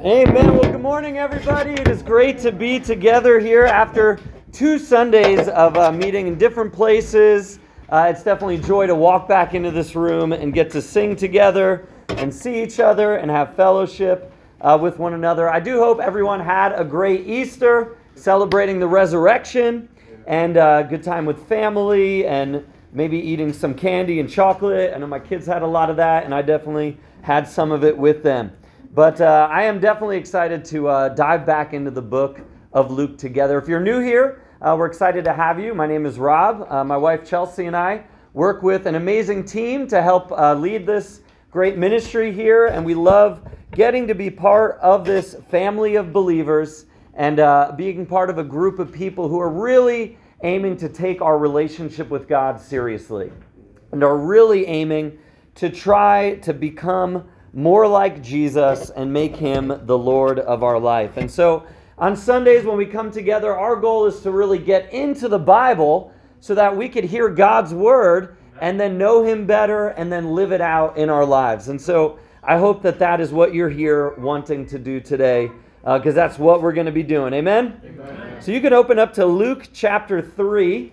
Amen. Well, good morning, everybody. It is great to be together here after 2 Sundays of meeting in different places. It's definitely a joy to walk back into this room and get to sing together and see each other and have fellowship with one another. I do hope everyone had a great Easter, celebrating the resurrection, and a good time with family and maybe eating some candy and chocolate. I know my kids had a lot of that, and I definitely had some of it with them. But I am definitely excited to dive back into the book of Luke together. If you're new here, we're excited to have you. My name is Rob. My wife Chelsea and I work with an amazing team to help lead this great ministry here. And we love getting to be part of this family of believers and being part of a group of people who are really aiming to take our relationship with God seriously and are really aiming to try to become more like Jesus and make him the Lord of our life. And so on Sundays when we come together, our goal is to really get into the Bible so that we could hear God's word and then know him better and then live it out in our lives. And so I hope that that is what you're here wanting to do today, because that's what we're going to be doing. Amen? Amen? So you can open up to Luke chapter 3.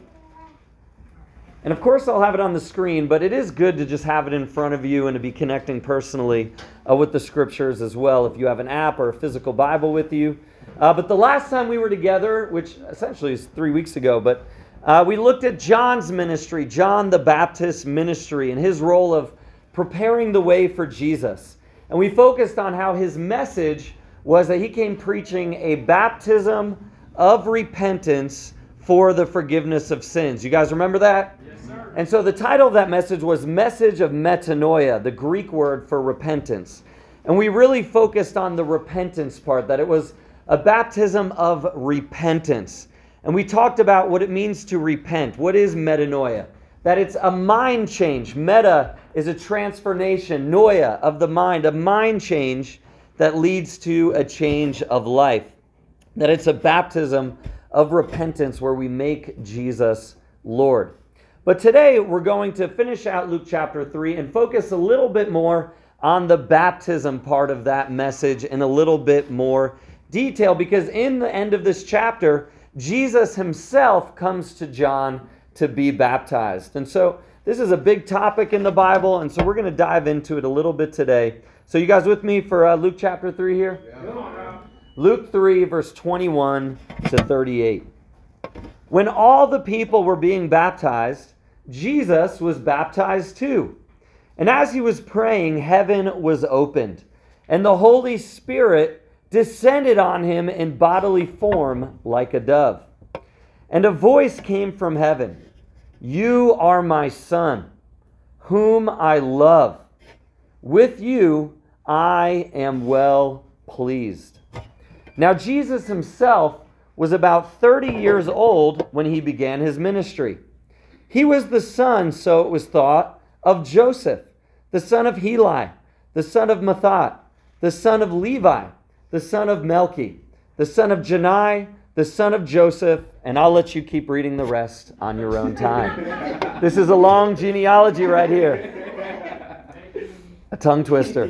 And of course I'll have it on the screen, but it is good to just have it in front of you and to be connecting personally with the scriptures as well if you have an app or a physical Bible with you. But the last time we were together, which essentially is 3 weeks ago, but we looked at John's ministry, John the Baptist's ministry, and his role of preparing the way for Jesus. And we focused on how his message was that he came preaching a baptism of repentance for the forgiveness of sins. You guys remember that? Yes, sir. And so the title of that message was Message of Metanoia, the Greek word for repentance. And we really focused on the repentance part, that it was a baptism of repentance. And we talked about what it means to repent. What is metanoia? That it's a mind change. Meta is a transformation, noia, of the mind, a mind change that leads to a change of life. That it's a baptism of repentance where we make Jesus Lord. But today we're going to finish out Luke chapter 3 and focus a little bit more on the baptism part of that message in a little bit more detail, because in the end of this chapter, Jesus himself comes to John to be baptized. And so this is a big topic in the Bible, and so we're going to dive into it a little bit today. So you guys with me for Luke chapter 3 here? Yeah. Luke 3, verse 21 to 38. When all the people were being baptized, Jesus was baptized too. And as he was praying, heaven was opened, and the Holy Spirit descended on him in bodily form like a dove. And a voice came from heaven, "You are my Son, whom I love. With you I am well pleased." Now, Jesus himself was about 30 years old when he began his ministry. He was the son, so it was thought, of Joseph, the son of Heli, the son of Matthat, the son of Levi, the son of Melchi, the son of Jannai, the son of Joseph, and I'll let you keep reading the rest on your own time. This is a long genealogy right here. A tongue twister.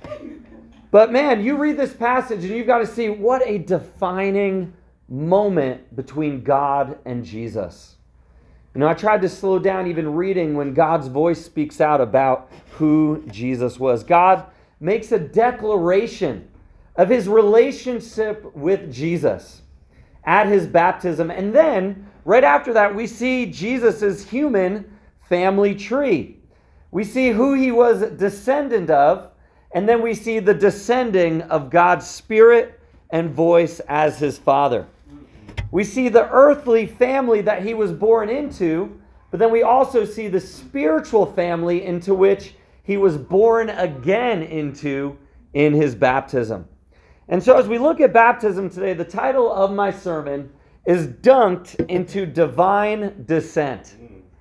But man, you read this passage and you've got to see what a defining moment between God and Jesus. You know, I tried to slow down even reading when God's voice speaks out about who Jesus was. God makes a declaration of his relationship with Jesus at his baptism. And then, right after that, we see Jesus' human family tree. We see who he was a descendant of. And then we see the descending of God's Spirit and voice as his Father. We see the earthly family that he was born into, but then we also see the spiritual family into which he was born again into in his baptism. And so as we look at baptism today, the title of my sermon is Dunked into Divine Descent.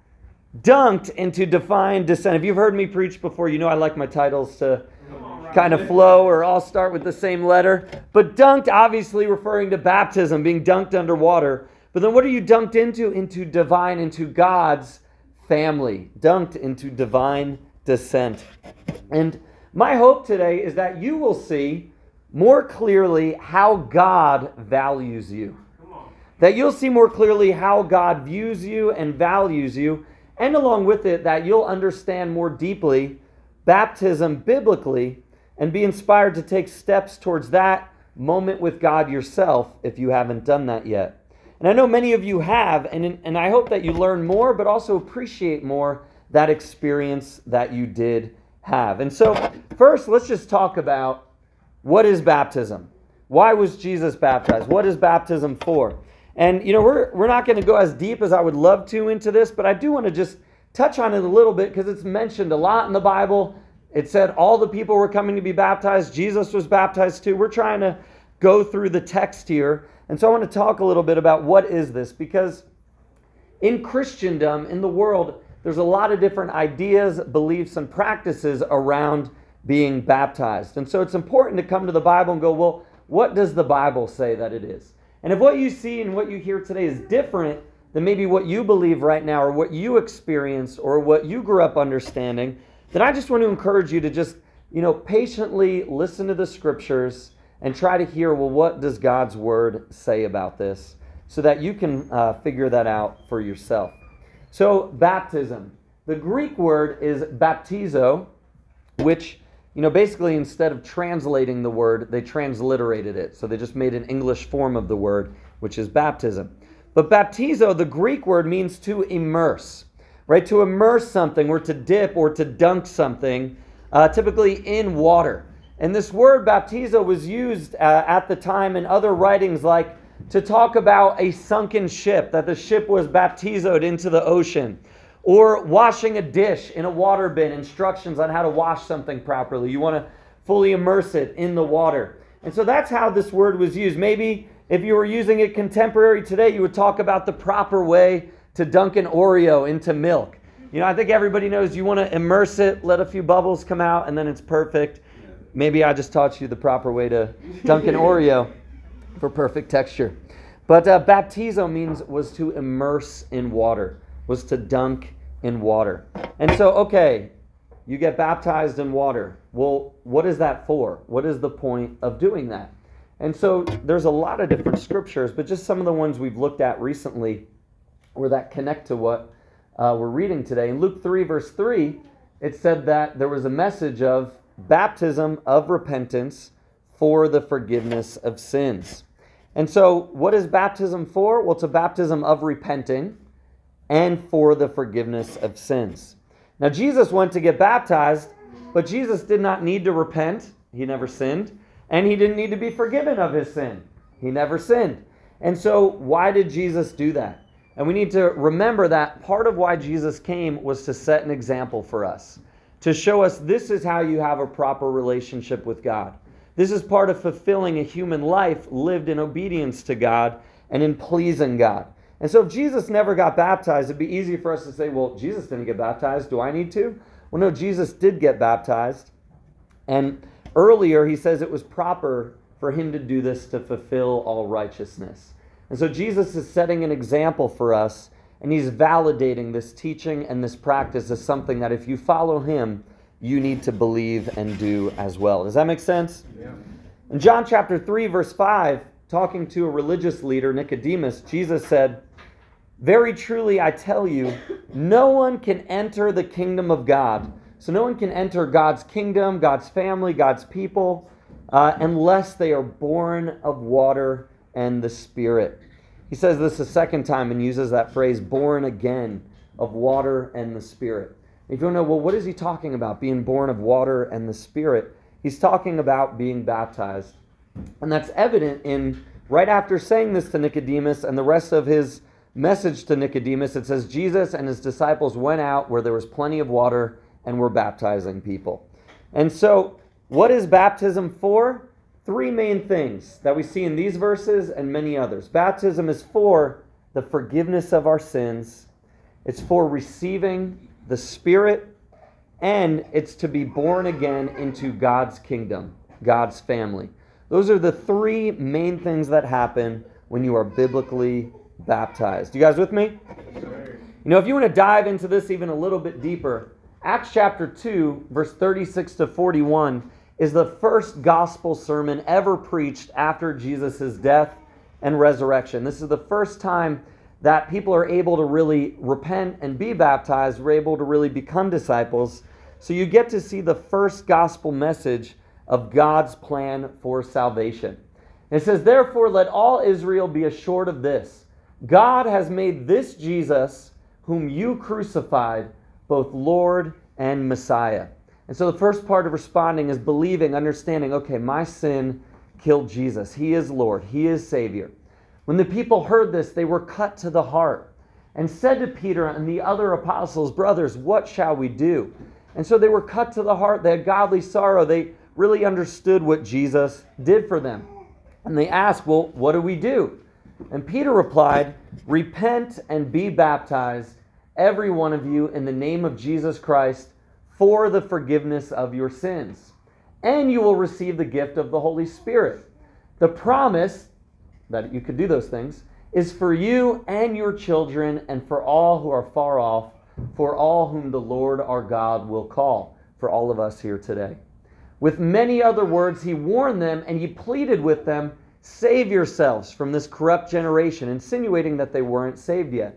Dunked into Divine Descent. If you've heard me preach before, you know I like my titles to kind of flow or all start with the same letter. But dunked, obviously referring to baptism, being dunked underwater. But then what are you dunked into? Into divine, into God's family. Dunked into divine descent. And my hope today is that you will see more clearly how God values you. That you'll see more clearly how God views you and values you, and along with it, that you'll understand more deeply baptism biblically and be inspired to take steps towards that moment with God yourself if you haven't done that yet. And I know many of you have, and I hope that you learn more, but also appreciate more that experience that you did have. And so first, let's just talk about what is baptism? Why was Jesus baptized? What is baptism for? And, we're not going to go as deep as I would love to into this, but I do want to just touch on it a little bit because it's mentioned a lot in the Bible. It said all the people were coming to be baptized. Jesus was baptized too. We're trying to go through the text here. And so I want to talk a little bit about what is this, because in Christendom, in the world, there's a lot of different ideas, beliefs, and practices around being baptized. And so it's important to come to the Bible and go, well, what does the Bible say that it is? And if what you see and what you hear today is different than maybe what you believe right now or what you experienced or what you grew up understanding, then I just want to encourage you to just, patiently listen to the scriptures and try to hear, well, what does God's word say about this, so that you can figure that out for yourself. So baptism. The Greek word is baptizo, which, basically instead of translating the word, they transliterated it. So they just made an English form of the word, which is baptism. But baptizo, the Greek word, means to immerse, right? To immerse something or to dip or to dunk something, typically in water. And this word baptizo was used at the time in other writings, like to talk about a sunken ship, that the ship was baptizoed into the ocean. Or washing a dish in a water bin, instructions on how to wash something properly. You want to fully immerse it in the water. And so that's how this word was used. Maybe if you were using it contemporary today, you would talk about the proper way to dunk an Oreo into milk. I think everybody knows you want to immerse it, let a few bubbles come out, and then it's perfect. Maybe I just taught you the proper way to dunk an Oreo for perfect texture. But baptizo was to immerse in water, was to dunk in water. And so, okay, you get baptized in water. Well, what is that for? What is the point of doing that? And so there's a lot of different scriptures, but just some of the ones we've looked at recently or that connect to what we're reading today. In Luke 3, verse 3, it said that there was a message of baptism of repentance for the forgiveness of sins. And so what is baptism for? Well, it's a baptism of repenting and for the forgiveness of sins. Now, Jesus went to get baptized, but Jesus did not need to repent. He never sinned. And he didn't need to be forgiven of his sin. He never sinned. And so why did Jesus do that? And we need to remember that part of why Jesus came was to set an example for us, to show us this is how you have a proper relationship with God. This is part of fulfilling a human life lived in obedience to God and in pleasing God. And so if Jesus never got baptized, it'd be easy for us to say, well, Jesus didn't get baptized. Do I need to? Well, no, Jesus did get baptized. And earlier he says it was proper for him to do this to fulfill all righteousness. And so Jesus is setting an example for us, and he's validating this teaching and this practice as something that if you follow him, you need to believe and do as well. Does that make sense? Yeah. In John chapter 3, verse 5, talking to a religious leader, Nicodemus, Jesus said, "Very truly I tell you, no one can enter the kingdom of God." So no one can enter God's kingdom, God's family, God's people, unless they are born of water and the Spirit. He says this a second time and uses that phrase, born again of water and the Spirit. If you don't know, well, what is he talking about, being born of water and the Spirit? He's talking about being baptized. And that's evident in, right after saying this to Nicodemus and the rest of his message to Nicodemus, it says, Jesus and his disciples went out where there was plenty of water and were baptizing people. And so, what is baptism for? Three main things that we see in these verses and many others. Baptism is for the forgiveness of our sins. It's for receiving the Spirit, and it's to be born again into God's kingdom, God's family. Those are the three main things that happen when you are biblically baptized. You guys with me? If you want to dive into this even a little bit deeper, Acts chapter 2, verse 36 to 41, is the first gospel sermon ever preached after Jesus' death and resurrection. This is the first time that people are able to really repent and be baptized, we're able to really become disciples. So you get to see the first gospel message of God's plan for salvation. It says, therefore, let all Israel be assured of this. God has made this Jesus, whom you crucified, both Lord and Messiah. And so the first part of responding is believing, understanding, okay, my sin killed Jesus. He is Lord. He is Savior. When the people heard this, they were cut to the heart and said to Peter and the other apostles, brothers, what shall we do? And so they were cut to the heart. They had godly sorrow. They really understood what Jesus did for them. And they asked, well, what do we do? And Peter replied, repent and be baptized, every one of you, in the name of Jesus Christ, for the forgiveness of your sins. And you will receive the gift of the Holy Spirit. The promise that you could do those things is for you and your children and for all who are far off, for all whom the Lord our God will call, for all of us here today. With many other words, he warned them and he pleaded with them, save yourselves from this corrupt generation, insinuating that they weren't saved yet.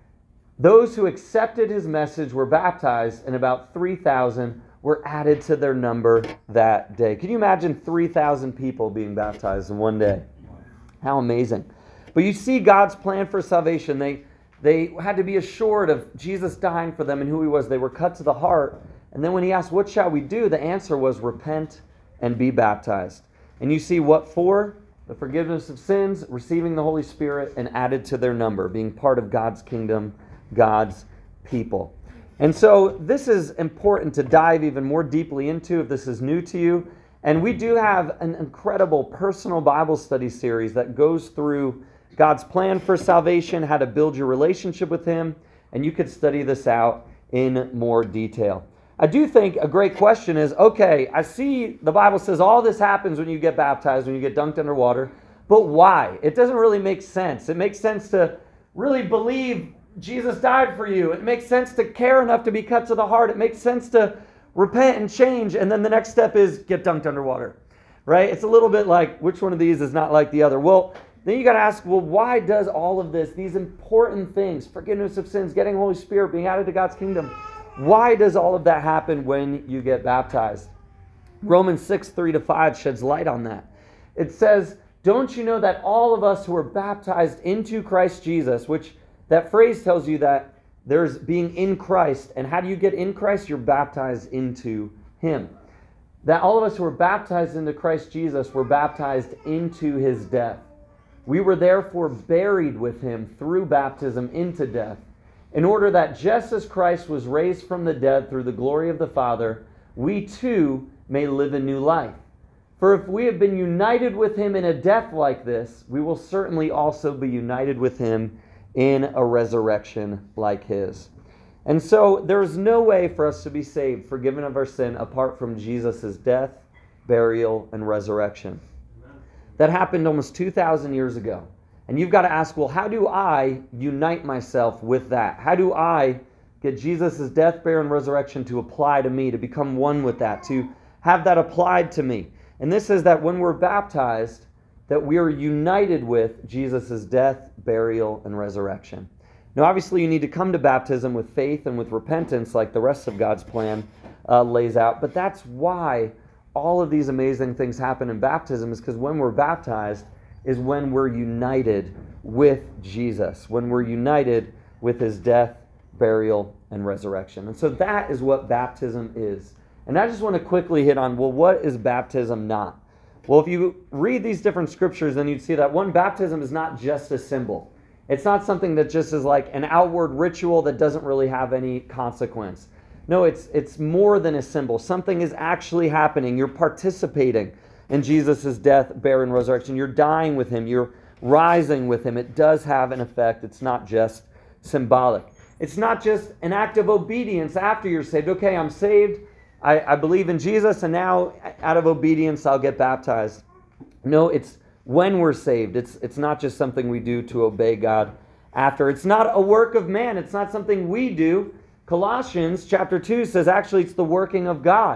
Those who accepted his message were baptized, and about 3,000 were added to their number that day. Can you imagine 3,000 people being baptized in one day? How amazing. But you see God's plan for salvation. They had to be assured of Jesus dying for them and who he was. They were cut to the heart. And then when he asked, what shall we do? The answer was repent and be baptized. And you see what for? The forgiveness of sins, receiving the Holy Spirit, and added to their number, being part of God's kingdom, God's people. And so this is important to dive even more deeply into if this is new to you. And we do have an incredible personal Bible study series that goes through God's plan for salvation, how to build your relationship with him, and you could study this out in more detail. I do think a great question is, okay, I see the Bible says all this happens when you get baptized, when you get dunked underwater, but why? It doesn't really make sense. It makes sense to really believe Jesus died for you. It makes sense to care enough to be cut to the heart. It makes sense to repent and change, and then the next step is get dunked underwater, right? It's a little bit like, which one of these is not like the other? Well, then you got to ask, well, why does all of this, these important things, forgiveness of sins, getting Holy Spirit, being added to God's kingdom, why does all of that happen when you get baptized? Romans 6:3-5 sheds light on that. It says, don't you know that all of us who are baptized into Christ Jesus, which that phrase tells you that there's being in Christ, and how do you get in Christ? You're baptized into him. That all of us who are baptized into Christ Jesus were baptized into his death. We were therefore buried with him through baptism into death, in order that just as Christ was raised from the dead through the glory of the Father, we too may live a new life. For if we have been united with him in a death like this, we will certainly also be united with him in a resurrection like his. And so there is no way for us to be saved, forgiven of our sin, apart from Jesus' death, burial, and resurrection. That happened almost 2,000 years ago. And you've got to ask, well, how do I unite myself with that? How do I get Jesus' death, burial, and resurrection to apply to me, to become one with that, to have that applied to me? And this is that when we're baptized, that we are united with Jesus' death, burial, and resurrection. Now, obviously, you need to come to baptism with faith and with repentance like the rest of God's plan lays out. But that's why all of these amazing things happen in baptism, is because when we're baptized is when we're united with Jesus, when we're united with his death, burial, and resurrection. And so that is what baptism is. And I just want to quickly hit on, well, what is baptism not? Well, if you read these different scriptures, then you'd see that one, baptism is not just a symbol. It's not something that just is like an outward ritual that doesn't really have any consequence. No, it's more than a symbol. Something is actually happening. You're participating in Jesus' death, burial, and resurrection. You're dying with him. You're rising with him. It does have an effect. It's not just symbolic. It's not just an act of obedience after you're saved. Okay, I'm saved. I believe in Jesus, and now out of obedience, I'll get baptized. No, it's when we're saved. It's not just something we do to obey God after. It's not a work of man. It's not something we do. Colossians chapter 2 says actually it's the working of God.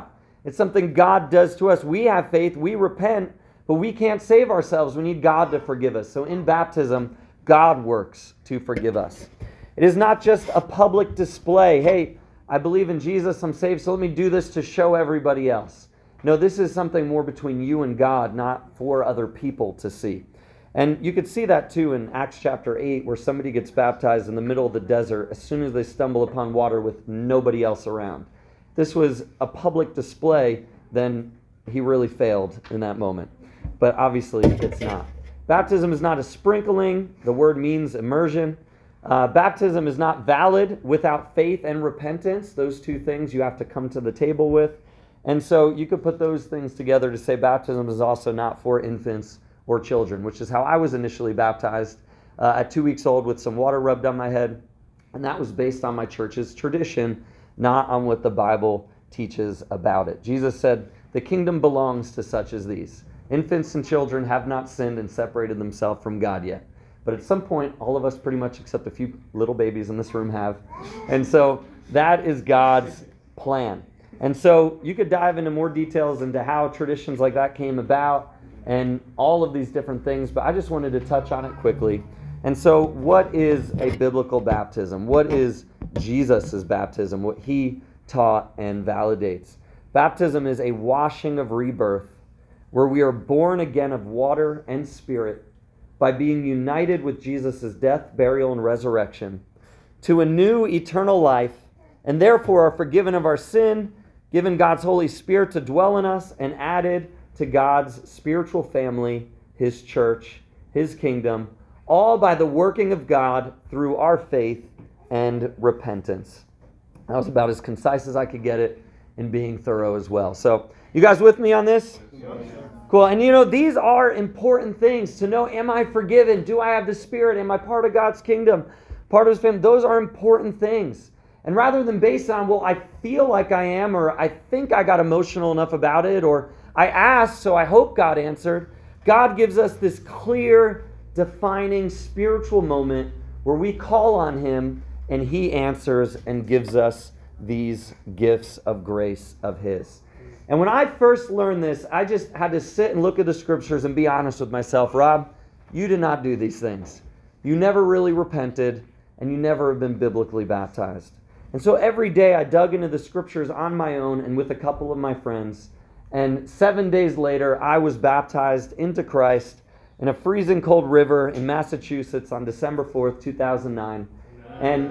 It's something God does to us. We have faith, we repent, but we can't save ourselves. We need God to forgive us. So in baptism, God works to forgive us. It is not just a public display. Hey, I believe in Jesus, I'm saved, so let me do this to show everybody else. No, this is something more between you and God, not for other people to see. And you could see that too in Acts chapter 8, where somebody gets baptized in the middle of the desert as soon as they stumble upon water with nobody else around. This was a public display, then he really failed in that moment. But obviously it's not. Baptism is not a sprinkling. The word means immersion. Baptism is not valid without faith and repentance. Those two things you have to come to the table with. And so you could put those things together to say baptism is also not for infants or children, which is how I was initially baptized at 2 weeks old with some water rubbed on my head. And that was based on my church's tradition, not on what the Bible teaches about it. Jesus said, the kingdom belongs to such as these. Infants and children have not sinned and separated themselves from God yet. But at some point, all of us pretty much, except a few little babies in this room, have. And so that is God's plan. And so you could dive into more details into how traditions like that came about and all of these different things, but I just wanted to touch on it quickly. And so what is a biblical baptism? What is Jesus' baptism? What he taught and validates? Baptism is a washing of rebirth where we are born again of water and spirit by being united with Jesus' death, burial, and resurrection to a new eternal life, and therefore are forgiven of our sin, given God's Holy Spirit to dwell in us, and added to God's spiritual family, his church, his kingdom, all by the working of God through our faith and repentance. That was about as concise as I could get it and being thorough as well. So, you guys with me on this? Cool. And these are important things to know. Am I forgiven? Do I have the Spirit? Am I part of God's kingdom? Part of his family? Those are important things. And rather than based on, well, I feel like I am, or I think I got emotional enough about it, or I asked, so I hope God answered, God gives us this clear, defining spiritual moment where we call on him and he answers and gives us these gifts of grace of his. And when I first learned this, I just had to sit and look at the scriptures and be honest with myself. Rob, you did not do these things. You never really repented, and you never have been biblically baptized. And so every day I dug into the scriptures on my own and with a couple of my friends. And 7 days later, I was baptized into Christ in a freezing cold river in Massachusetts on December 4th, 2009. And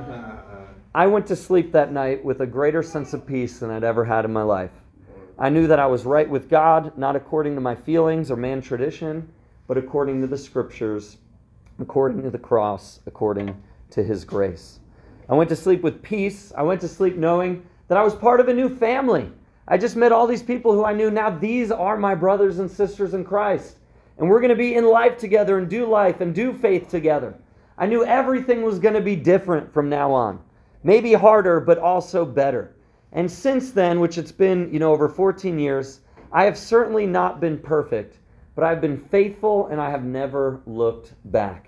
I went to sleep that night with a greater sense of peace than I'd ever had in my life. I knew that I was right with God, not according to my feelings or man tradition, but according to the scriptures, according to the cross, according to his grace. I went to sleep with peace. I went to sleep knowing that I was part of a new family. I just met all these people who I knew now these are my brothers and sisters in Christ. And we're going to be in life together and do life and do faith together. I knew everything was going to be different from now on. Maybe harder, but also better. And since then, which it's been, over 14 years, I have certainly not been perfect, but I've been faithful and I have never looked back.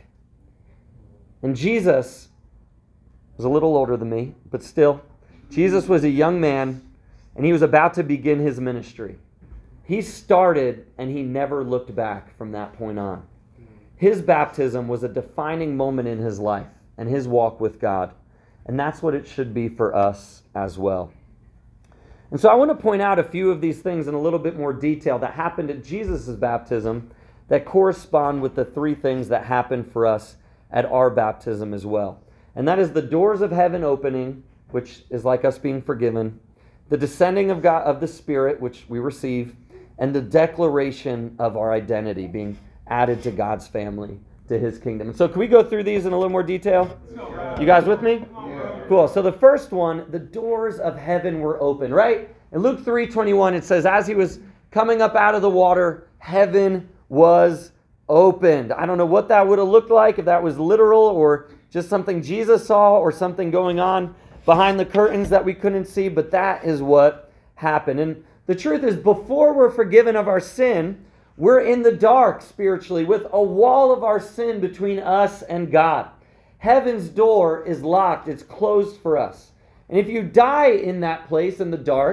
And Jesus was a little older than me, but still, Jesus was a young man and he was about to begin his ministry. He started and he never looked back from that point on. His baptism was a defining moment in his life and his walk with God. And that's what it should be for us as well. And so I want to point out a few of these things in a little bit more detail that happened at Jesus' baptism that correspond with the three things that happened for us at our baptism as well. And that is the doors of heaven opening, which is like us being forgiven, the descending of God, of the Spirit, which we receive, and the declaration of our identity being added to God's family, to his kingdom. And so can we go through these in a little more detail? You guys with me? Cool. So the first one, the doors of heaven were open, right? In Luke 3:21, it says, as he was coming up out of the water, heaven was opened. I don't know what that would have looked like, if that was literal or just something Jesus saw or something going on behind the curtains that we couldn't see, but that is what happened. And the truth is, before we're forgiven of our sin, we're in the dark spiritually with a wall of our sin between us and God. Heaven's door is locked. It's closed for us. And if you die in that place in the dark,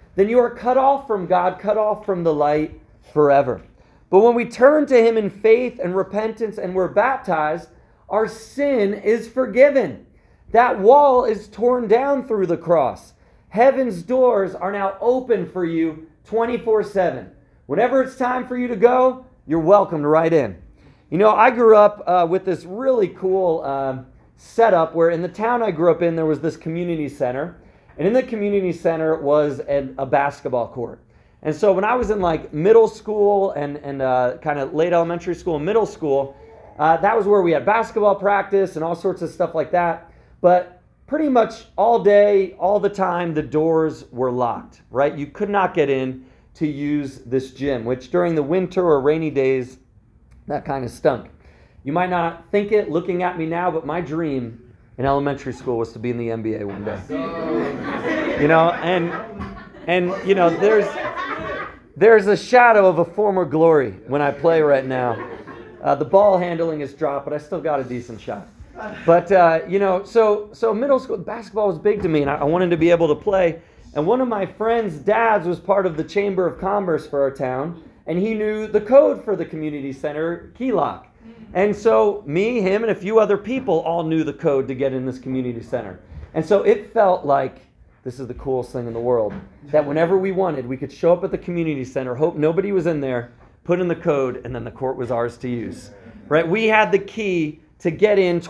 then you are cut off from God, cut off from the light forever. But when we turn to him in faith and repentance and we're baptized, our sin is forgiven. That wall is torn down through the cross. Heaven's doors are now open for you 24/7. Whenever it's time for you to go, you're welcomed right in. You know, I grew up with this really cool setup where in the town I grew up in, there was this community center. And in the community center was a basketball court. And so when I was in like middle school and kind of late elementary school and middle school, that was where we had basketball practice and all sorts of stuff like that. But pretty much all day, all the time, the doors were locked, right? You could not get in to use this gym, which during the winter or rainy days, that kind of stunk. You might not think it looking at me now, but my dream in elementary school was to be in the NBA one day. You know, and you know, there's a shadow of a former glory when I play right now. The ball handling is dropped, but I still got a decent shot. But you know, so middle school basketball was big to me, and I wanted to be able to play. And one of my friends' dads was part of the Chamber of Commerce for our town, and he knew the code for the community center key lock. And so me, him, and a few other people all knew the code to get in this community center. And so it felt like this is the coolest thing in the world, that whenever we wanted, we could show up at the community center, hope nobody was in there, put in the code, and then the court was ours to use. Right? We had the key to get in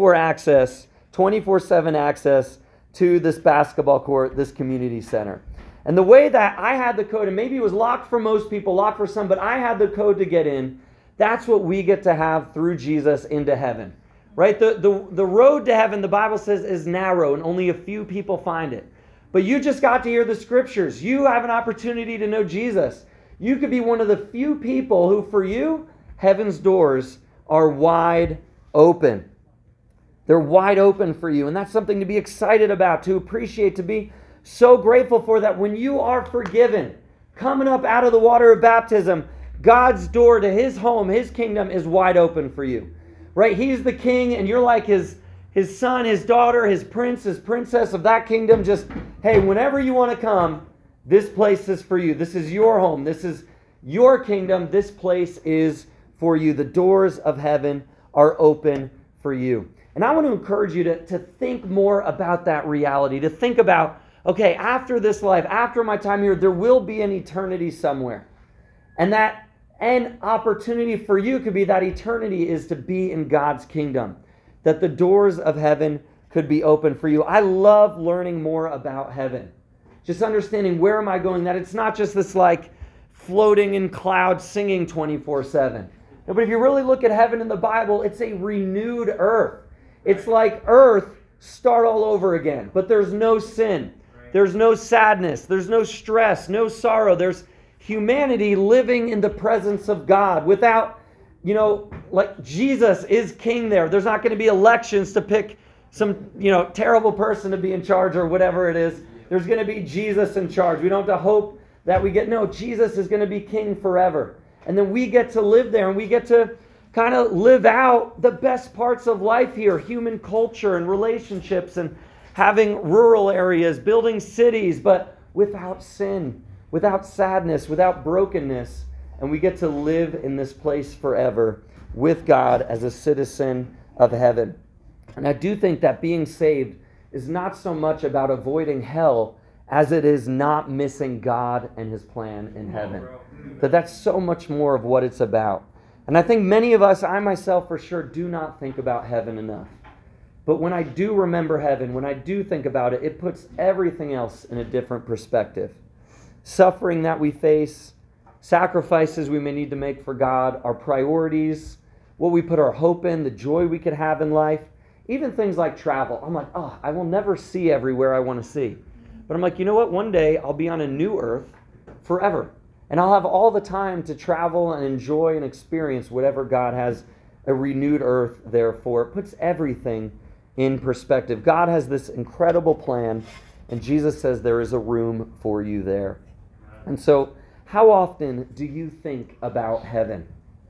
24/7 access to this basketball court, this community center. And the way that I had the code, and maybe it was locked for most people, locked for some, but I had the code to get in. That's what we get to have through Jesus into heaven. Right? The road to heaven, the Bible says, is narrow, and only a few people find it. But you just got to hear the scriptures. You have an opportunity to know Jesus. You could be one of the few people who, for you, heaven's doors are wide open. They're wide open for you. And that's something to be excited about, to appreciate, to be so grateful for, that when you are forgiven, coming up out of the water of baptism, God's door to his home, his kingdom is wide open for you. Right? He's the king, and you're like his son, his daughter, his prince, his princess of that kingdom. Just, hey, whenever you want to come, this place is for you. This is your home. This is your kingdom. This place is for you. The doors of heaven are open for you. And I want to encourage you to think more about that reality, to think about, okay, after this life, after my time here, there will be an eternity somewhere. And that an opportunity for you could be that eternity is to be in God's kingdom, that the doors of heaven could be open for you. I love learning more about heaven. Just understanding, where am I going, that it's not just this like floating in clouds singing 24/7. No, but if you really look at heaven in the Bible, it's a renewed earth. It's like earth start all over again, but there's no sin. There's no sadness. There's no stress, no sorrow. There's humanity living in the presence of God without, you know, like Jesus is king there. There's not going to be elections to pick some, you know, terrible person to be in charge or whatever it is. There's going to be Jesus in charge. We don't have to hope that Jesus is going to be king forever. And then we get to live there, and we get to kind of live out the best parts of life here, human culture and relationships, and having rural areas, building cities, but without sin, without sadness, without brokenness. And we get to live in this place forever with God as a citizen of heaven. And I do think that being saved is not so much about avoiding hell as it is not missing God and his plan in heaven. That's so much more of what it's about. And I think many of us, I myself for sure, do not think about heaven enough. But when I do remember heaven, when I do think about it, it puts everything else in a different perspective. Suffering that we face, sacrifices we may need to make for God, our priorities, what we put our hope in, the joy we could have in life, even things like travel. I'm like, I will never see everywhere I want to see. But I'm like, you know what? One day I'll be on a new earth forever. And I'll have all the time to travel and enjoy and experience whatever God has a renewed earth there for. It puts everything in perspective. God has this incredible plan, and Jesus says there is a room for you there. And so, how often do you think about heaven?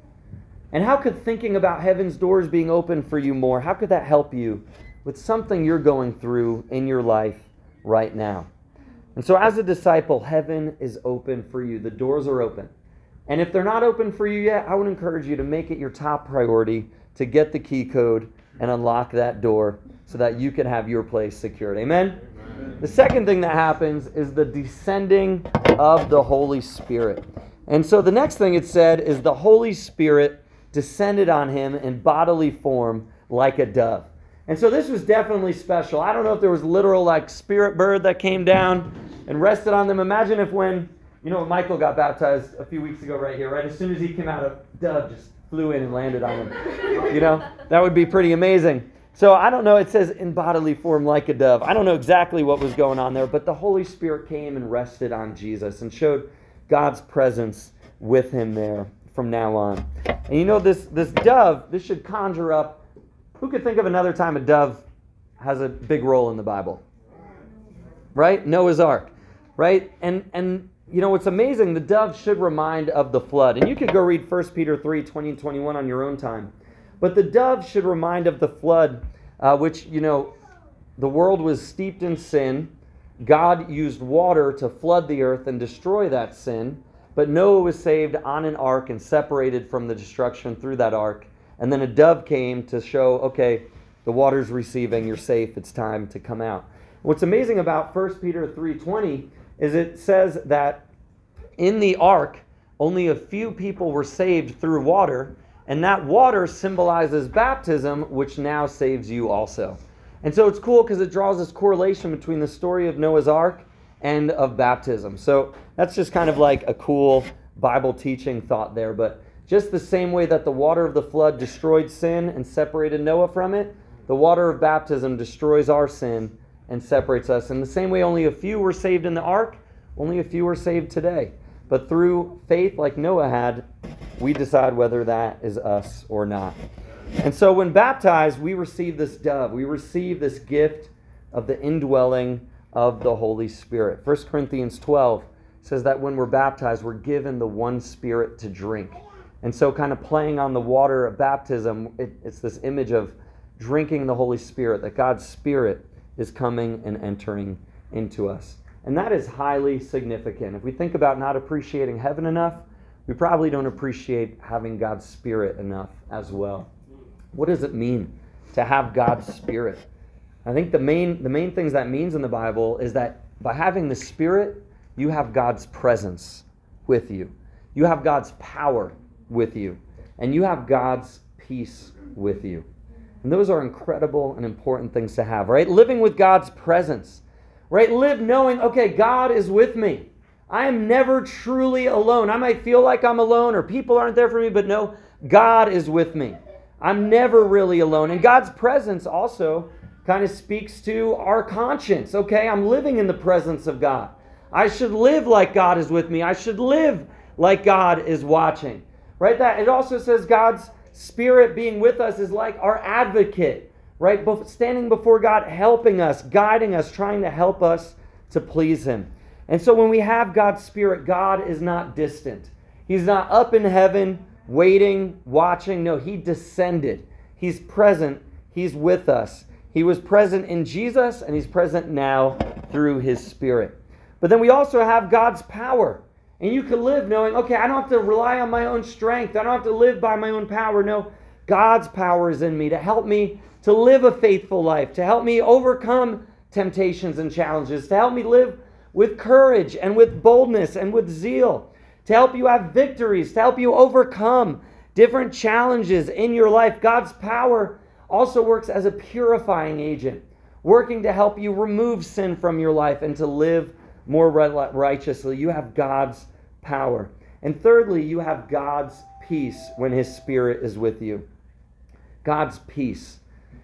And how could thinking about heaven's doors being open for you more, how could that help you with something you're going through in your life right now? And so as a disciple, heaven is open for you. The doors are open. And if they're not open for you yet, I would encourage you to make it your top priority to get the key code and unlock that door so that you can have your place secured. Amen? Amen. The second thing that happens is the descending of the Holy Spirit. And so the next thing it said is the Holy Spirit descended on him in bodily form like a dove. And so this was definitely special. I don't know if there was literal like spirit bird that came down and rested on them. Imagine if when, Michael got baptized a few weeks ago right here, right? As soon as he came out, a dove just flew in and landed on him. That would be pretty amazing. So I don't know, it says in bodily form like a dove. I don't know exactly what was going on there, but the Holy Spirit came and rested on Jesus and showed God's presence with him there from now on. And this dove, this should conjure up, who could think of another time a dove has a big role in the Bible? Right? Noah's Ark. Right? And what's amazing, the dove should remind of the flood. And you could go read 1 Peter 3, 20 and 21 on your own time. But the dove should remind of the flood, which, the world was steeped in sin. God used water to flood the earth and destroy that sin. But Noah was saved on an ark and separated from the destruction through that ark. And then a dove came to show, okay, the water's receiving, you're safe, it's time to come out. What's amazing about 1 Peter 3:20 is it says that in the ark, only a few people were saved through water, and that water symbolizes baptism, which now saves you also. And so it's cool because it draws this correlation between the story of Noah's Ark and of baptism. So that's just kind of like a cool Bible teaching thought there. But just the same way that the water of the flood destroyed sin and separated Noah from it, the water of baptism destroys our sin and separates us. In the same way only a few were saved in the ark, only a few are saved today. But through faith like Noah had, we decide whether that is us or not. And so when baptized, we receive this dove. We receive this gift of the indwelling of the Holy Spirit. 1 Corinthians 12 says that when we're baptized, we're given the one Spirit to drink. And so kind of playing on the water of baptism, it's this image of drinking the Holy Spirit, that God's Spirit is coming and entering into us. And that is highly significant. If we think about not appreciating heaven enough, we probably don't appreciate having God's Spirit enough as well. What does it mean to have God's Spirit? I think the main things that means in the Bible is that by having the Spirit, you have God's presence with you. You have God's power with you. And you have God's peace with you. And those are incredible and important things to have, right? Living with God's presence, right? Live knowing, okay, God is with me. I am never truly alone. I might feel like I'm alone or people aren't there for me, but no, God is with me. I'm never really alone. And God's presence also kind of speaks to our conscience. Okay, I'm living in the presence of God. I should live like God is with me. I should live like God is watching. Right? That it also says God's Spirit being with us is like our advocate, right? Standing before God, helping us, guiding us, trying to help us to please Him. And so when we have God's Spirit, God is not distant. He's not up in heaven, waiting, watching. No, He descended. He's present. He's with us. He was present in Jesus, and He's present now through His Spirit. But then we also have God's power. And you can live knowing, okay, I don't have to rely on my own strength. I don't have to live by my own power. No, God's power is in me to help me to live a faithful life, to help me overcome temptations and challenges, to help me live with courage and with boldness and with zeal, to help you have victories, to help you overcome different challenges in your life. God's power also works as a purifying agent, working to help you remove sin from your life and to live more righteously. You have God's power. And thirdly, you have God's peace when His Spirit is with you. God's peace.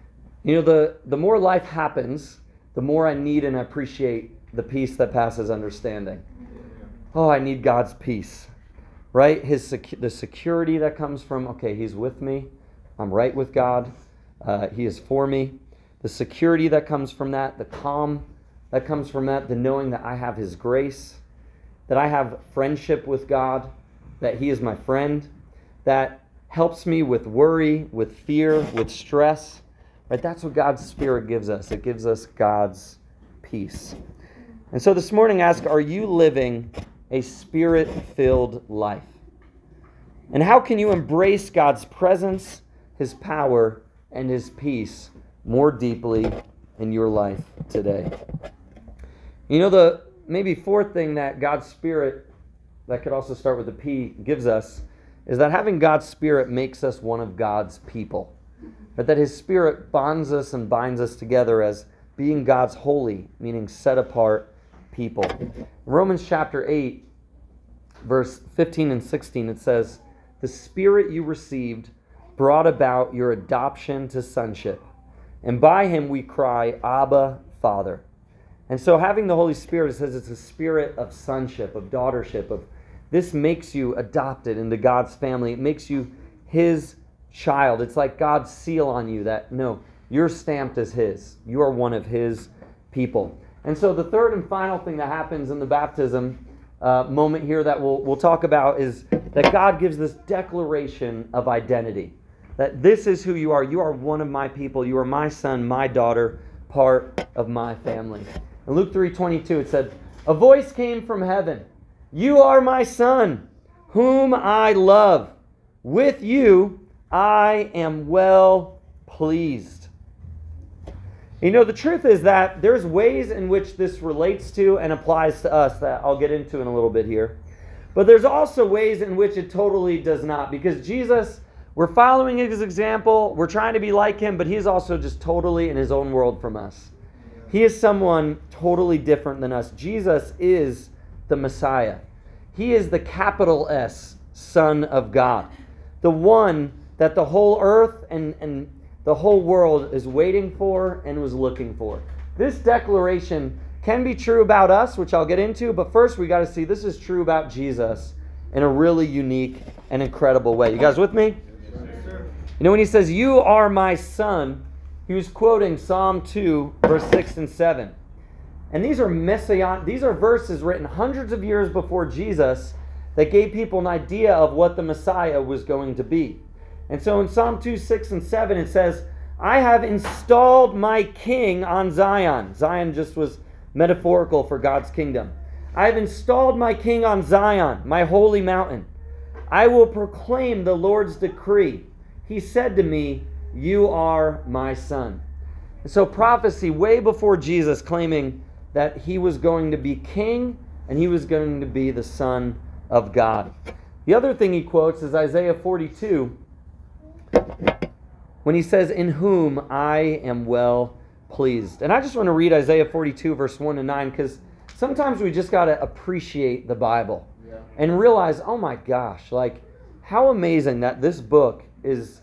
The more life happens, the more I need and appreciate the peace that passes understanding. Oh, I need God's peace. Right? The security that comes from, okay, He's with me. I'm right with God. He is for me. The security that comes from that, the calm that comes from that, the knowing that I have His grace, that I have friendship with God, that He is my friend, that helps me with worry, with fear, with stress. Right? That's what God's Spirit gives us. It gives us God's peace. And so this morning I ask, are you living a Spirit-filled life? And how can you embrace God's presence, His power, and His peace more deeply in your life today? You know, the maybe fourth thing that God's Spirit, that could also start with a P, gives us, is that having God's Spirit makes us one of God's people. But that His Spirit bonds us and binds us together as being God's holy, meaning set apart people. Romans chapter 8, verse 15 and 16, it says, "The Spirit you received brought about your adoption to sonship, and by Him we cry, Abba, Father." And so having the Holy Spirit, it says it's a spirit of sonship, of daughtership, of this makes you adopted into God's family. It makes you His child. It's like God's seal on you that, no, you're stamped as His. You are one of His people. And so the third and final thing that happens in the baptism moment here that we'll talk about is that God gives this declaration of identity. That this is who you are. You are one of my people. You are my son, my daughter, part of my family. In Luke 3:22 it said, "A voice came from heaven. You are my son, whom I love. With you I am well pleased." You know, the truth is that there's ways in which this relates to and applies to us that I'll get into in a little bit here. But there's also ways in which it totally does not. Because Jesus, we're following His example, we're trying to be like Him, but He's also just totally in His own world from us. He is someone totally different than us. Jesus is the Messiah. He is the capital S, Son of God. The one that the whole earth and the whole world is waiting for and was looking for. This declaration can be true about us, which I'll get into, but first we got to see this is true about Jesus in a really unique and incredible way. You guys with me? Yes, sir. You know, when He says, "You are my son," He was quoting Psalm 2, verse 6 and 7. And these are verses written hundreds of years before Jesus that gave people an idea of what the Messiah was going to be. And so in Psalm 2, 6 and 7, it says, "I have installed my king on Zion." Zion just was metaphorical for God's kingdom. "I have installed my king on Zion, my holy mountain. I will proclaim the Lord's decree. He said to me, 'You are my son.'" And so prophecy way before Jesus claiming that He was going to be king and He was going to be the Son of God. The other thing He quotes is Isaiah 42, when He says, "In whom I am well pleased." And I just want to read Isaiah 42, verse 1 and 9, because sometimes we just got to appreciate the Bible and realize, oh my gosh, like how amazing that this book is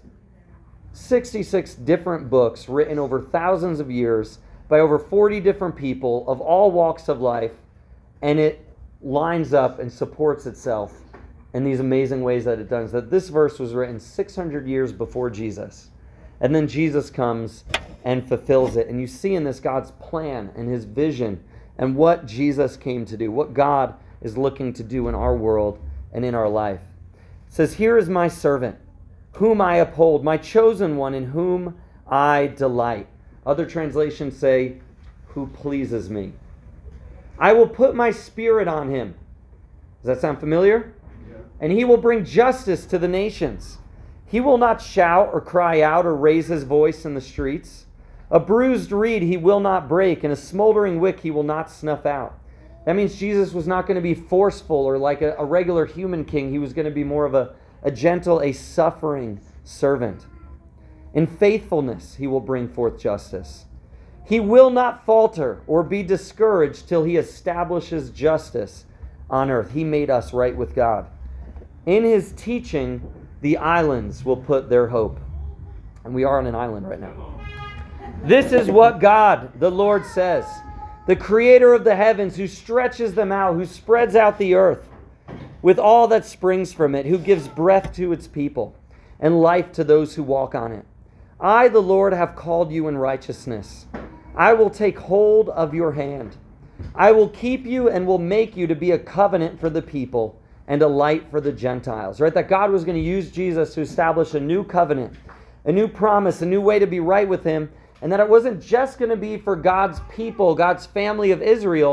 66 different books written over thousands of years by over 40 different people of all walks of life, and it lines up and supports itself in these amazing ways that it does. That this verse was written 600 years before Jesus. And then Jesus comes and fulfills it. And you see in this God's plan and His vision and what Jesus came to do, what God is looking to do in our world and in our life. It says, "Here is my servant, whom I uphold, my chosen one in whom I delight." Other translations say, "who pleases me. I will put my spirit on him." Does that sound familiar? Yeah. "And he will bring justice to the nations. He will not shout or cry out or raise his voice in the streets. A bruised reed he will not break, and a smoldering wick he will not snuff out." That means Jesus was not going to be forceful or like a regular human king. He was going to be more of a gentle, a suffering servant. "In faithfulness he will bring forth justice. He will not falter or be discouraged till he establishes justice on earth." He made us right with God. "In his teaching, the islands will put their hope." And we are on an island right now. "This is what God, the Lord, says, the creator of the heavens, who stretches them out, who spreads out the earth with all that springs from it, who gives breath to its people and life to those who walk on it. I, the Lord, have called you in righteousness. I will take hold of your hand. I will keep you and will make you to be a covenant for the people and a light for the Gentiles." Right? That God was going to use Jesus to establish a new covenant, a new promise, a new way to be right with Him, and that it wasn't just going to be for God's people, God's family of Israel,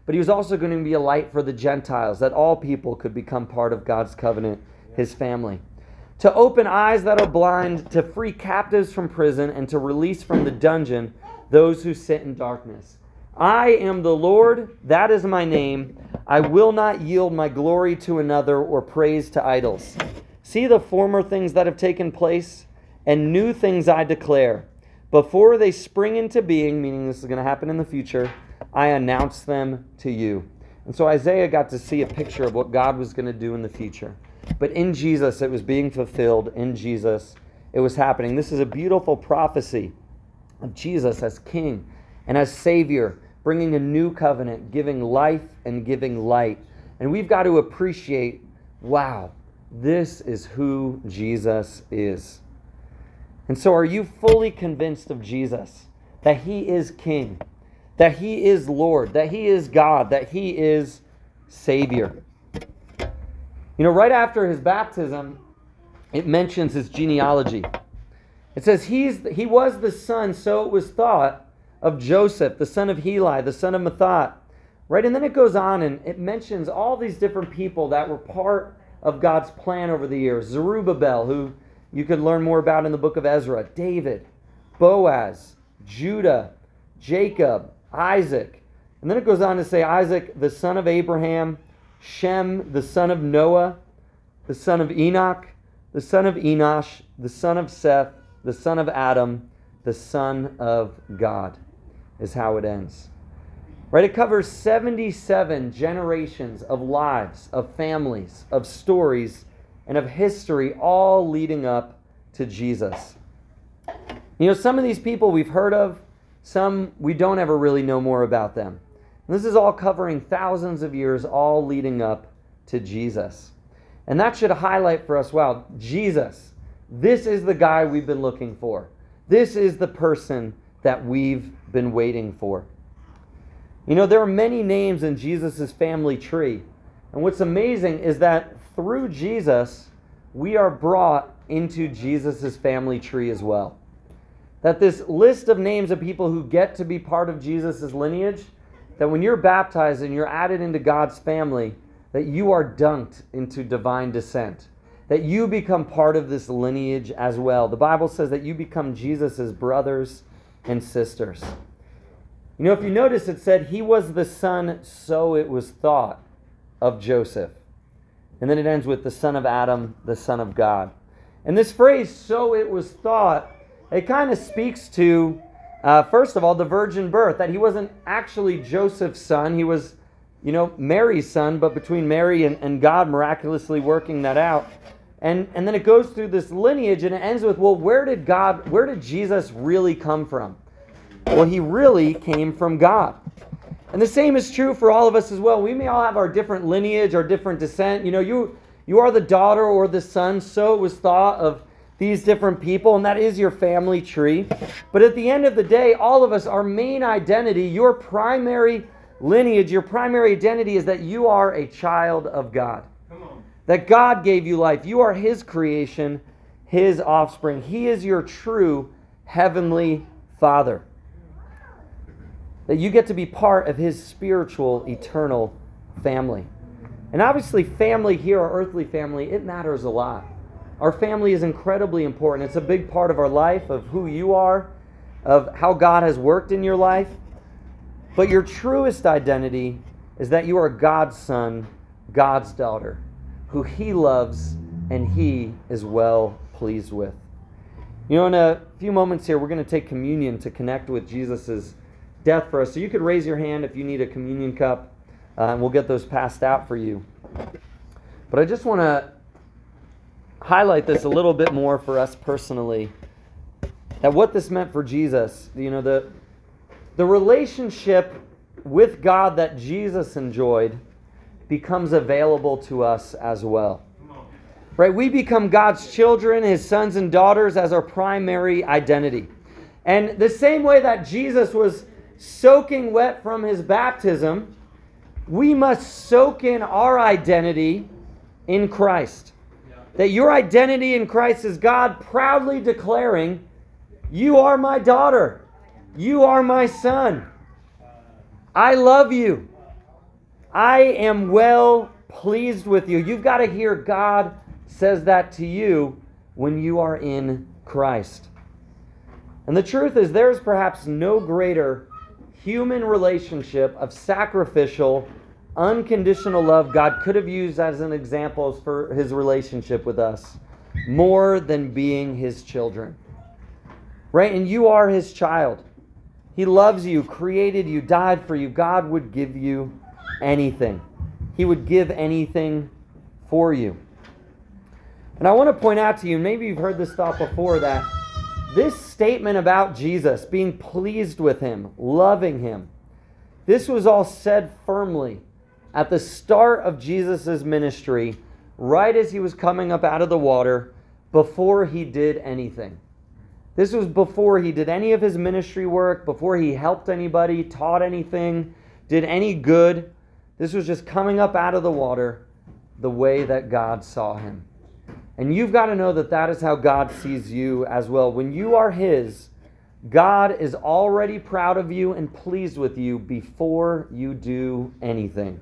but he was also going to be a light for the Gentiles, that all people could become part of God's covenant, his family. To open eyes that are blind, to free captives from prison, and to release from the dungeon those who sit in darkness. I am the Lord, that is my name. I will not yield my glory to another or praise to idols. See the former things that have taken place, and new things I declare. Before they spring into being, meaning this is going to happen in the future, I announce them to you. And so Isaiah got to see a picture of what God was going to do in the future. But in Jesus, it was being fulfilled. In Jesus, it was happening. This is a beautiful prophecy of Jesus as King and as Savior, bringing a new covenant, giving life and giving light. And we've got to appreciate, wow, this is who Jesus is. And so are you fully convinced of Jesus, that he is King, that he is Lord, that he is God, that he is Savior? You know, right after his baptism, it mentions his genealogy. It says he was the son, so it was thought, of Joseph, the son of Heli, the son of Mathat. Right? And then it goes on and it mentions all these different people that were part of God's plan over the years. Zerubbabel, who you could learn more about in the book of Ezra. David, Boaz, Judah, Jacob, Isaac. And then it goes on to say Isaac, the son of Abraham, Shem, the son of Noah, the son of Enoch, the son of Enosh, the son of Seth, the son of Adam, the son of God, is how it ends. Right? It covers 77 generations of lives, of families, of stories, and of history, all leading up to Jesus. You know, some of these people we've heard of, some we don't ever really know more about them. And this is all covering thousands of years, all leading up to Jesus. And that should highlight for us, wow, Jesus, this is the guy we've been looking for. This is the person that we've been waiting for. You know, there are many names in Jesus' family tree. And what's amazing is that through Jesus, we are brought into Jesus' family tree as well. That this list of names of people who get to be part of Jesus' lineage, that when you're baptized and you're added into God's family, that you are dunked into divine descent. That you become part of this lineage as well. The Bible says that you become Jesus' brothers and sisters. You know, if you notice, it said he was the son, so it was thought, of Joseph. And then it ends with the son of Adam, the son of God. And this phrase, so it was thought, it kind of speaks to, first of all, the virgin birth, that he wasn't actually Joseph's son. He was, you know, Mary's son, but between Mary and God miraculously working that out. And then it goes through this lineage and it ends with, well, where did Jesus really come from? Well, he really came from God. And the same is true for all of us as well. We may all have our different lineage, our different descent. You know, you are the daughter or the son, so it was thought of these different people, and that is your family tree. But at the end of the day, all of us, our main identity, your primary lineage, your primary identity is that you are a child of God. That God gave you life. You are his creation, his offspring. He is your true heavenly Father. That you get to be part of his spiritual, eternal family. And obviously family here, our earthly family, it matters a lot. Our family is incredibly important. It's a big part of our life, of who you are, of how God has worked in your life. But your truest identity is that you are God's son, God's daughter, who he loves and he is well pleased with. You know, in a few moments here, we're going to take communion to connect with Jesus' death for us. So you could raise your hand if you need a communion cup, and we'll get those passed out for you. But I just want to highlight this a little bit more for us personally, that what this meant for Jesus. You know, the relationship with God that Jesus enjoyed becomes available to us as well. Right? We become God's children, his sons and daughters, as our primary identity. And the same way that Jesus was soaking wet from his baptism, we must soak in our identity in Christ. That your identity in Christ is God proudly declaring, you are my daughter. You are my son. I love you. I am well pleased with you. You've got to hear God says that to you when you are in Christ. And the truth is, there is perhaps no greater human relationship of sacrificial, unconditional love God could have used as an example for his relationship with us, more than being his children. Right? And you are his child. He loves you, created you, died for you. God would give you anything. He would give anything for you. And I want to point out to you, maybe you've heard this thought before, that this statement about Jesus, being pleased with him, loving him, this was all said firmly at the start of Jesus' ministry, right as he was coming up out of the water, before he did anything. This was before he did any of his ministry work, before he helped anybody, taught anything, did any good. This was just coming up out of the water the way that God saw him. And you've got to know that that is how God sees you as well. When you are his, God is already proud of you and pleased with you before you do anything.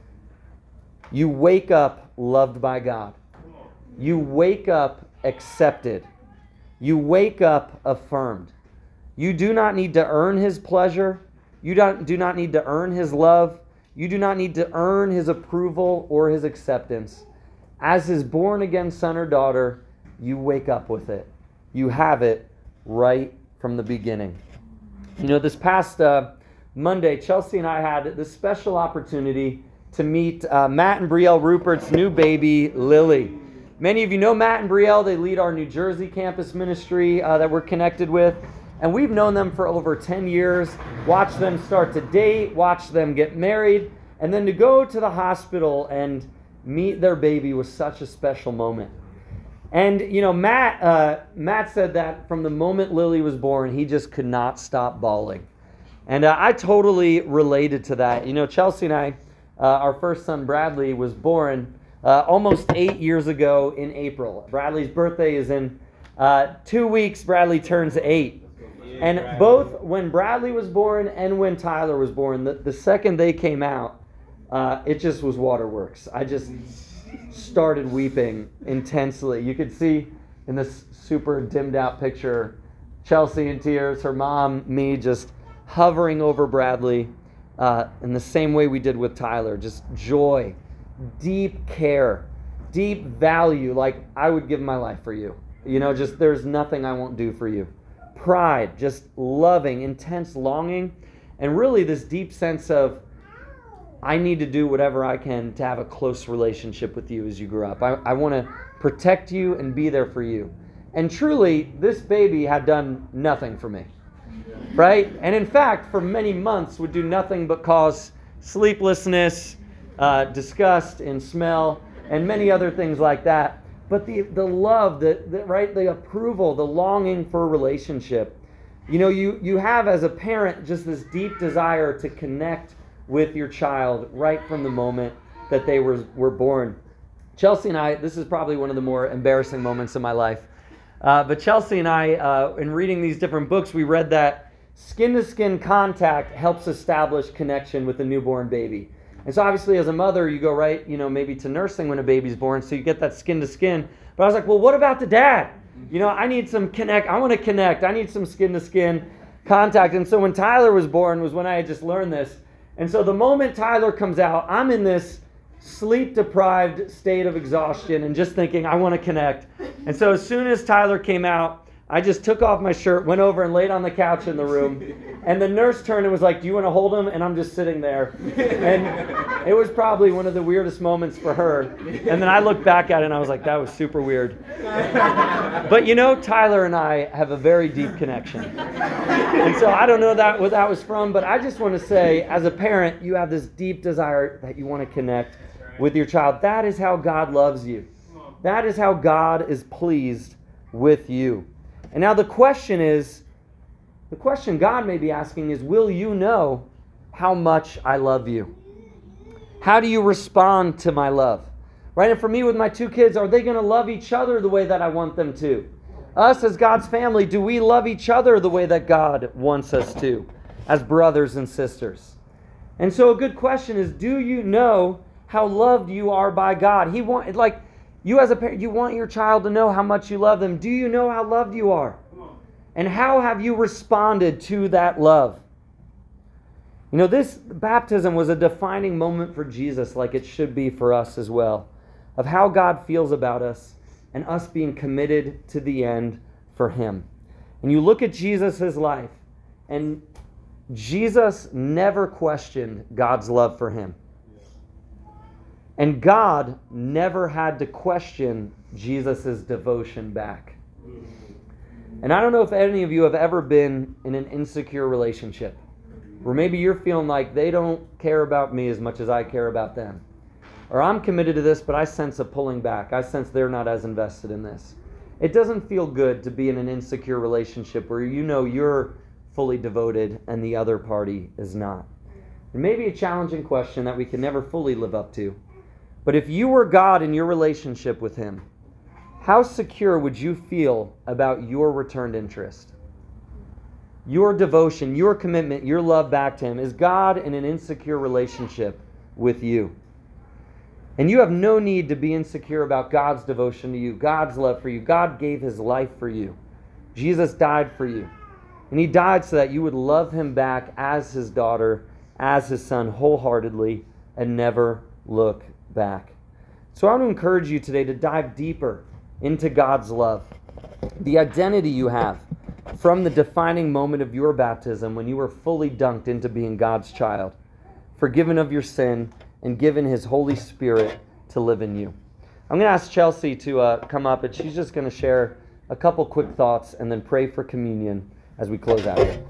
You wake up loved by God. You wake up accepted. You wake up affirmed. You do not need to earn his pleasure. You do not need to earn his love. You do not need to earn his approval or his acceptance. As his born-again son or daughter, you wake up with it. You have it right from the beginning. You know, this past Monday, Chelsea and I had this special opportunity to meet Matt and Brielle Rupert's new baby, Lily. Many of you know Matt and Brielle. They lead our New Jersey campus ministry that we're connected with. And we've known them for over 10 years, watched them start to date, watched them get married, and then to go to the hospital and meet their baby was such a special moment. And, you know, Matt said that from the moment Lily was born, he just could not stop bawling. And I totally related to that. You know, Chelsea and I, our first son, Bradley, was born almost 8 years ago in April. Bradley's birthday is in 2 weeks. Bradley turns 8. And both when Bradley was born and when Tyler was born, the second they came out, it just was waterworks. I just started weeping intensely. You could see in this super dimmed out picture, Chelsea in tears, her mom, me just hovering over Bradley in the same way we did with Tyler. Just joy, deep care, deep value, like I would give my life for you. You know, just there's nothing I won't do for you. Pride, just loving, intense longing, and really this deep sense of I need to do whatever I can to have a close relationship with you as you grow up. I want to protect you and be there for you. And truly, this baby had done nothing for me, right? And in fact, for many months would do nothing but cause sleeplessness, disgust and smell, and many other things like that. But the love, the approval, the longing for a relationship. You know, you have as a parent just this deep desire to connect with your child right from the moment that they were born. Chelsea and I, this is probably one of the more embarrassing moments in my life. But Chelsea and I, in reading these different books, we read that skin-to-skin contact helps establish connection with a newborn baby. And so obviously as a mother, you go right, you know, maybe to nursing when a baby's born, so you get that skin-to-skin. But I was like, well, what about the dad? You know, I need some connect. I want to connect. I need some skin-to-skin contact. And so when Tyler was born was when I had just learned this. And so the moment Tyler comes out, I'm in this sleep-deprived state of exhaustion and just thinking, I want to connect. And so as soon as Tyler came out, I just took off my shirt, went over and laid on the couch in the room. And the nurse turned and was like, do you want to hold him? And I'm just sitting there. And it was probably one of the weirdest moments for her. And then I looked back at it and I was like, that was super weird. But you know, Tyler and I have a very deep connection. And so I don't know what that was from, but I just want to say, as a parent, you have this deep desire that you want to connect with your child. That is how God loves you. That is how God is pleased with you. And now the question God may be asking is, will you know how much I love you? How do you respond to my love? Right? And for me with my 2 kids, are they going to love each other the way that I want them to? Us as God's family, do we love each other the way that God wants us to, as brothers and sisters? And so a good question is, do you know how loved you are by God? You as a parent, you want your child to know how much you love them. Do you know how loved you are? And how have you responded to that love? You know, this baptism was a defining moment for Jesus, like it should be for us as well, of how God feels about us and us being committed to the end for Him. And you look at Jesus' life, and Jesus never questioned God's love for him. And God never had to question Jesus' devotion back. And I don't know if any of you have ever been in an insecure relationship where maybe you're feeling like they don't care about me as much as I care about them. Or I'm committed to this, but I sense a pulling back. I sense they're not as invested in this. It doesn't feel good to be in an insecure relationship where you know you're fully devoted and the other party is not. It may be a challenging question that we can never fully live up to. But if you were God in your relationship with Him, how secure would you feel about your returned interest? Your devotion, your commitment, your love back to Him. Is God in an insecure relationship with you? And you have no need to be insecure about God's devotion to you, God's love for you. God gave His life for you. Jesus died for you. And He died so that you would love Him back as His daughter, as His son, wholeheartedly, and never look back. So I want to encourage you today to dive deeper into God's love. The identity you have from the defining moment of your baptism when you were fully dunked into being God's child, forgiven of your sin, and given His Holy Spirit to live in you. I'm going to ask Chelsea to come up, and she's just going to share a couple quick thoughts and then pray for communion as we close out here.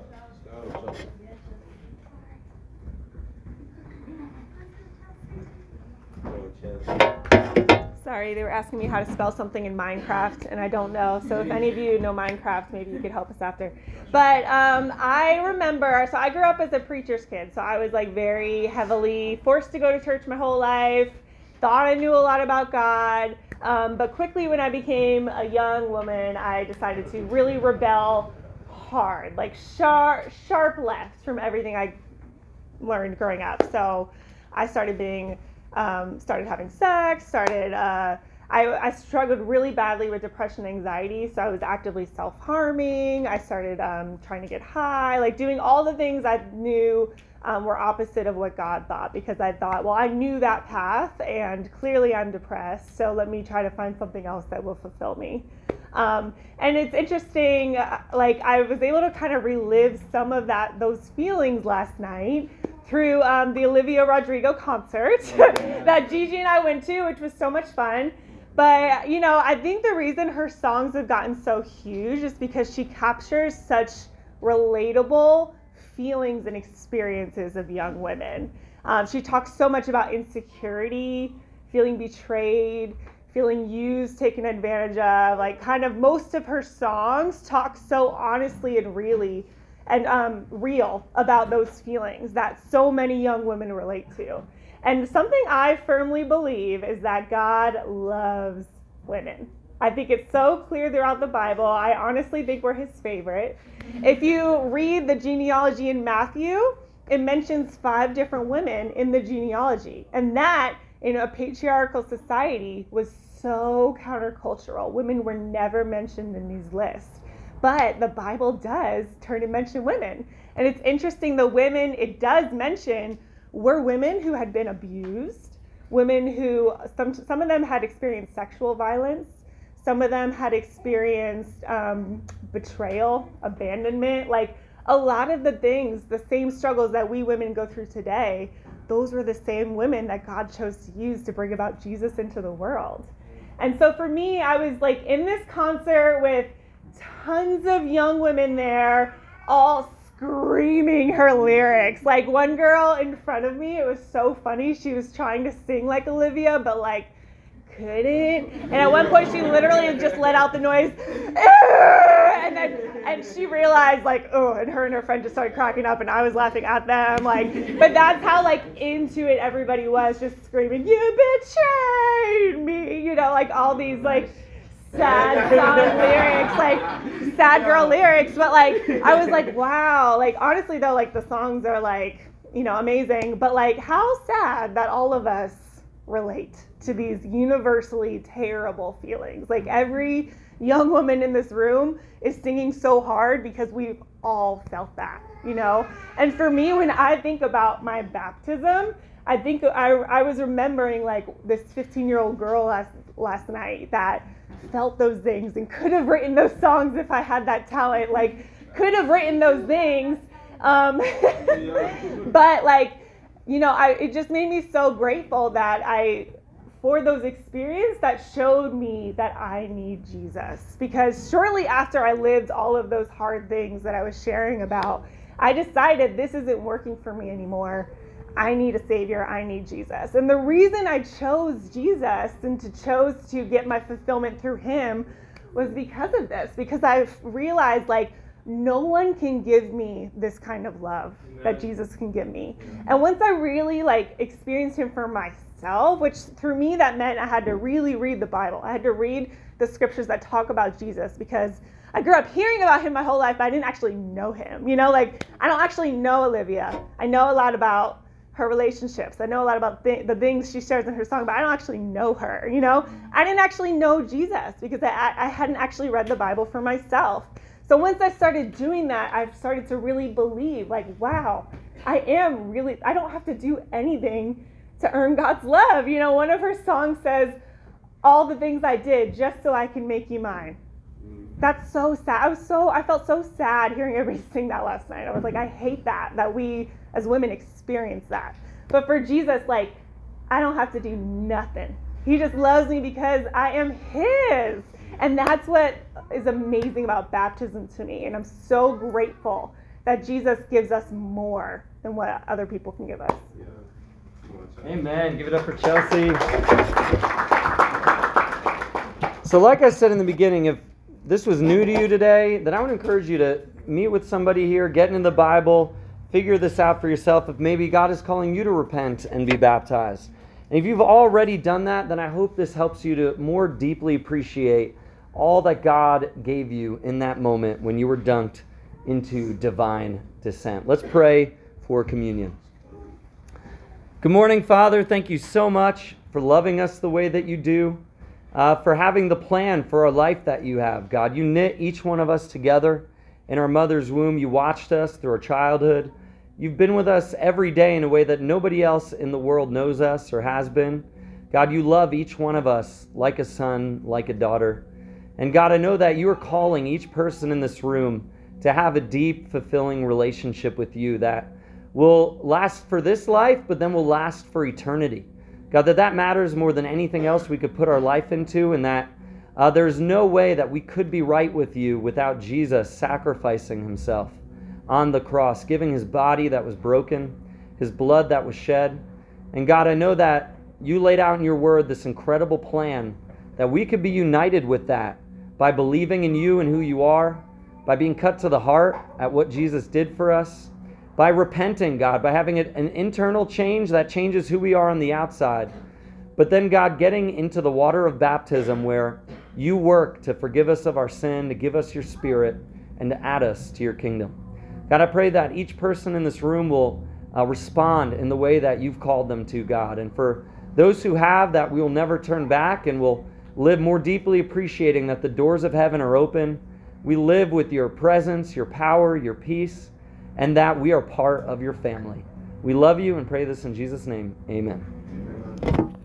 Sorry, they were asking me how to spell something in Minecraft, and I don't know. So if any of you know Minecraft, maybe you could help us after. But I remember, so I grew up as a preacher's kid. So I was like very heavily forced to go to church my whole life. Thought I knew a lot about God. But quickly when I became a young woman, I decided to really rebel hard, like sharp left from everything I learned growing up. So I started having sex, I struggled really badly with depression and anxiety, so I was actively self-harming. I started trying to get high, like doing all the things I knew were opposite of what God thought, because I thought, well, I knew that path, and clearly I'm depressed, so let me try to find something else that will fulfill me. And it's interesting, like I was able to kind of relive some of those feelings last night through the Olivia Rodrigo concert that Gigi and I went to, which was so much fun. But, you know, I think the reason her songs have gotten so huge is because she captures such relatable feelings and experiences of young women. She talks so much about insecurity, feeling betrayed, feeling used, taken advantage of. Like, kind of most of her songs talk so honestly and really and real about those feelings that so many young women relate to. And something I firmly believe is that God loves women. I think it's so clear throughout the Bible. I honestly think we're His favorite. If you read the genealogy in Matthew, it mentions 5 different women in the genealogy. And that, in a patriarchal society, was so countercultural. Women were never mentioned in these lists. But the Bible does turn to mention women. And it's interesting, the women it does mention were women who had been abused, women who, some of them had experienced sexual violence, some of them had experienced betrayal, abandonment, like a lot of the things, the same struggles that we women go through today, those were the same women that God chose to use to bring about Jesus into the world. And so for me, I was like in this concert with tons of young women there, all screaming her lyrics. Like one girl in front of me, it was so funny. She was trying to sing like Olivia, but like couldn't. And at one point, she literally just let out the noise, and she realized like, oh, and her friend just started cracking up, and I was laughing at them. Like, but that's how like into it everybody was, just screaming, "You betrayed me!" You know, like all these like sad song lyrics, like sad girl lyrics. But like I was like, wow, like honestly though, like the songs are like amazing. But like, how sad that all of us relate to these universally terrible feelings. Like every young woman in this room is singing so hard because we've all felt that, And for me, when I think about my baptism, I think I was remembering like this 15-year-old girl last night that felt those things and could have written those songs if I had that talent, like could have written those things. But like, it just made me so grateful that for those experiences that showed me that I need Jesus. Because shortly after I lived all of those hard things that I was sharing about, I decided this isn't working for me anymore. I need a Savior. I need Jesus. And the reason I chose Jesus and chose to get my fulfillment through Him was because of this. Because I've realized, like, no one can give me this kind of love that Jesus can give me. And once I really, like, experienced Him for myself, which through me that meant I had to really read the Bible. I had to read the scriptures that talk about Jesus, because I grew up hearing about Him my whole life, but I didn't actually know Him. Like, I don't actually know Olivia. I know a lot about her relationships. I know a lot about the things she shares in her song, but I don't actually know her, I didn't actually know Jesus because I hadn't actually read the Bible for myself. So once I started doing that, I've started to really believe, like, wow, I don't have to do anything to earn God's love. One of her songs says, all the things I did just so I can make you mine. That's so sad. I felt so sad hearing everybody sing that last night. I was like, I hate that we as women experience that. But for Jesus, like, I don't have to do nothing. He just loves me because I am His. And that's what is amazing about baptism to me. And I'm so grateful that Jesus gives us more than what other people can give us. Amen. Give it up for Chelsea. So like I said in the beginning, if this was new to you today, then I would encourage you to meet with somebody here, get into the Bible, figure this out for yourself. If maybe God is calling you to repent and be baptized. And if you've already done that, then I hope this helps you to more deeply appreciate all that God gave you in that moment when you were dunked into divine descent. Let's pray for communion. Good morning, Father. Thank you so much for loving us the way that you do, for having the plan for our life that you have. God, you knit each one of us together in our mother's womb. You watched us through our childhood. You've been with us every day in a way that nobody else in the world knows us or has been. God, you love each one of us like a son, like a daughter. And God, I know that you are calling each person in this room to have a deep, fulfilling relationship with you that will last for this life, but then will last for eternity. God, that matters more than anything else we could put our life into, and that there's no way that we could be right with you without Jesus sacrificing Himself on the cross, giving His body that was broken, His blood that was shed. And God, I know that you laid out in your word this incredible plan that we could be united with that by believing in you and who you are, by being cut to the heart at what Jesus did for us, by repenting, God, by having an internal change that changes who we are on the outside. But then, God, getting into the water of baptism where you work to forgive us of our sin, to give us your Spirit, and to add us to your kingdom. God, I pray that each person in this room will respond in the way that you've called them to, God. And for those who have, that we will never turn back and will live more deeply appreciating that the doors of heaven are open. We live with your presence, your power, your peace, and that we are part of your family. We love you and pray this in Jesus' name. Amen.